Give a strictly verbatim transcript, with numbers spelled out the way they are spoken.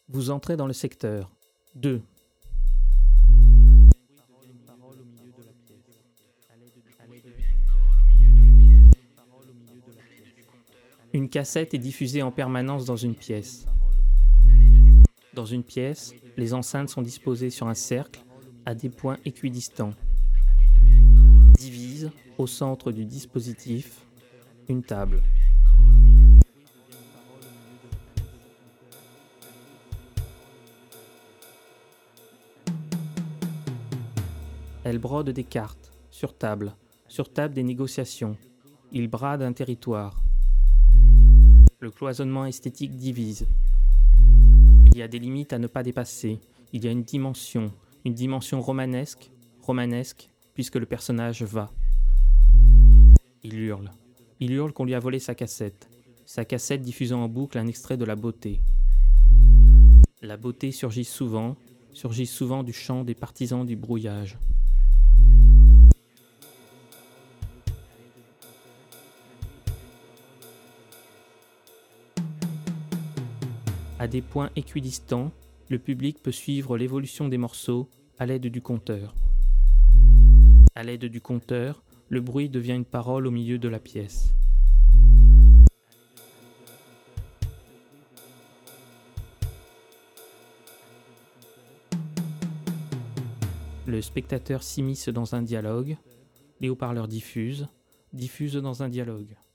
Vous entrez dans le secteur. deux. Une cassette est diffusée en permanence dans une pièce. Dans une pièce, les enceintes sont disposées sur un cercle à des points équidistants. Divise, au centre du dispositif, une table. Elle brode des cartes, sur table, sur table des négociations. Il brade un territoire. Le cloisonnement esthétique divise. Il y a des limites à ne pas dépasser. Il y a une dimension, une dimension romanesque, romanesque, puisque le personnage va. Il hurle. Il hurle qu'on lui a volé sa cassette. Sa cassette diffusant en boucle un extrait de la beauté. La beauté surgit souvent, surgit souvent du chant des partisans du brouillage. À des points équidistants, le public peut suivre l'évolution des morceaux à l'aide du compteur. À l'aide du compteur, le bruit devient une parole au milieu de la pièce. Le spectateur s'immisce dans un dialogue, les haut-parleurs diffusent, diffusent dans un dialogue.